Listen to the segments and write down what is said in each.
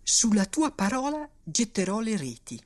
Sulla tua parola getterò le reti.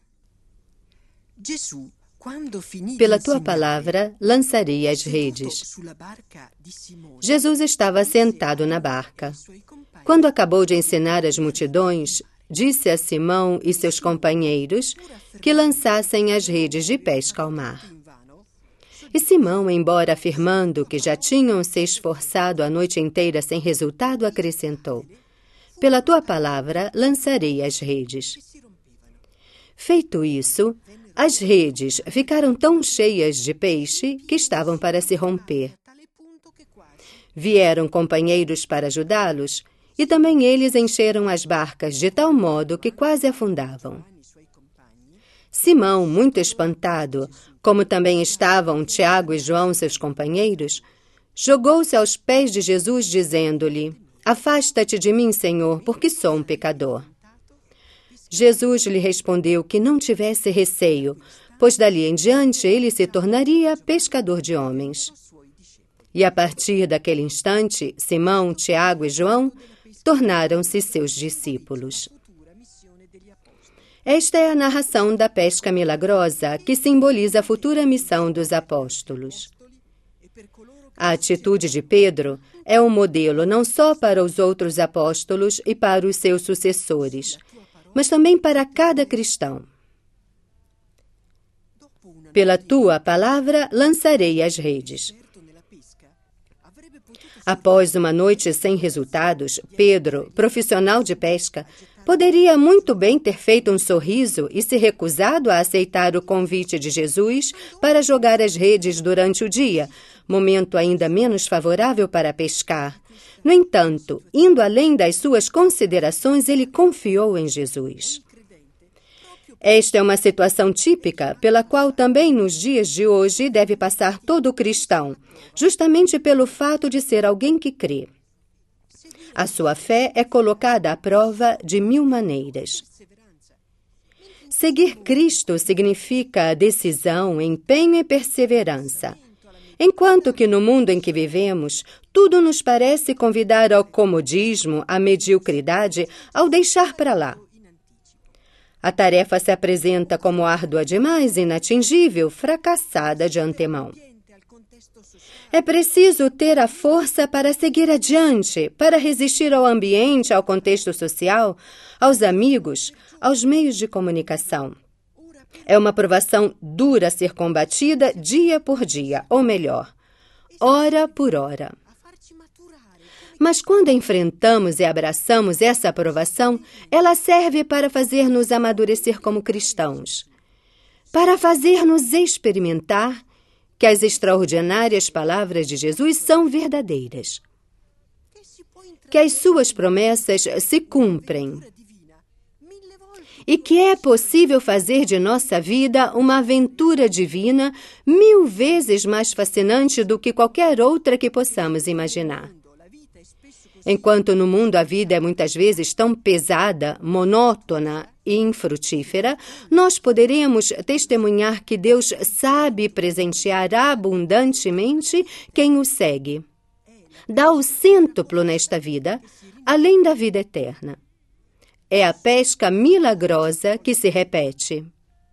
Pela tua palavra lançarei as redes. Jesus estava sentado na barca. Quando acabou de ensinar as multidões, disse a Simão e seus companheiros que lançassem as redes de pesca ao mar. E Simão, embora afirmando que já tinham se esforçado a noite inteira sem resultado, acrescentou: pela tua palavra lançarei as redes. Feito isso, as redes ficaram tão cheias de peixe que estavam para se romper. Vieram companheiros para ajudá-los, e também eles encheram as barcas de tal modo que quase afundavam. Simão, muito espantado, como também estavam Tiago e João, seus companheiros, jogou-se aos pés de Jesus, dizendo-lhe: afasta-te de mim, Senhor, porque sou um pecador. Jesus lhe respondeu que não tivesse receio, pois dali em diante ele se tornaria pescador de homens. E a partir daquele instante, Simão, Tiago e João tornaram-se seus discípulos. Esta é a narração da pesca milagrosa que simboliza a futura missão dos apóstolos. A atitude de Pedro é um modelo não só para os outros apóstolos e para os seus sucessores, mas também para cada cristão. Pela tua palavra lançarei as redes. Após uma noite sem resultados, Pedro, profissional de pesca, poderia muito bem ter feito um sorriso e se recusado a aceitar o convite de Jesus para jogar as redes durante o dia, momento ainda menos favorável para pescar. No entanto, indo além das suas considerações, ele confiou em Jesus. Esta é uma situação típica pela qual também nos dias de hoje deve passar todo cristão, justamente pelo fato de ser alguém que crê. A sua fé é colocada à prova de 1000 maneiras. Seguir Cristo significa decisão, empenho e perseverança. Enquanto que no mundo em que vivemos, tudo nos parece convidar ao comodismo, à mediocridade, ao deixar para lá. A tarefa se apresenta como árdua demais, inatingível, fracassada de antemão. É preciso ter a força para seguir adiante, para resistir ao ambiente, ao contexto social, aos amigos, aos meios de comunicação. É uma provação dura a ser combatida dia por dia, ou melhor, hora por hora. Mas quando enfrentamos e abraçamos essa provação, ela serve para fazer-nos amadurecer como cristãos, para fazer-nos experimentar que as extraordinárias palavras de Jesus são verdadeiras, que as suas promessas se cumprem e que é possível fazer de nossa vida uma aventura divina 1000 vezes mais fascinante do que qualquer outra que possamos imaginar. Enquanto no mundo a vida é muitas vezes tão pesada, monótona e infrutífera, nós poderemos testemunhar que Deus sabe presentear abundantemente quem o segue. Dá o cêntuplo nesta vida, além da vida eterna. É a pesca milagrosa que se repete.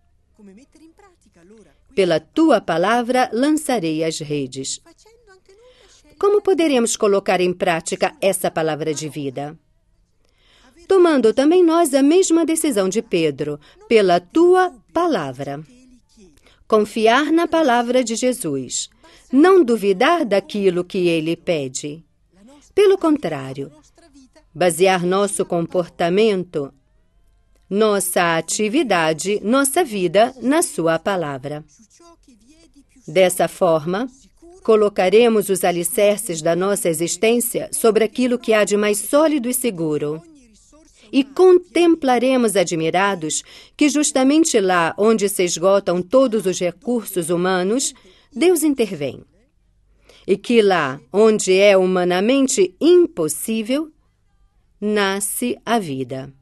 Pela tua palavra lançarei as redes. Como poderemos colocar em prática essa palavra de vida? Tomando também nós a mesma decisão de Pedro, pela tua palavra. Confiar na palavra de Jesus. Não duvidar daquilo que ele pede. Pelo contrário, basear nosso comportamento, nossa atividade, nossa vida na sua palavra. Dessa forma, colocaremos os alicerces da nossa existência sobre aquilo que há de mais sólido e seguro. E contemplaremos admirados que justamente lá onde se esgotam todos os recursos humanos, Deus intervém. E que lá onde é humanamente impossível, nasce a vida.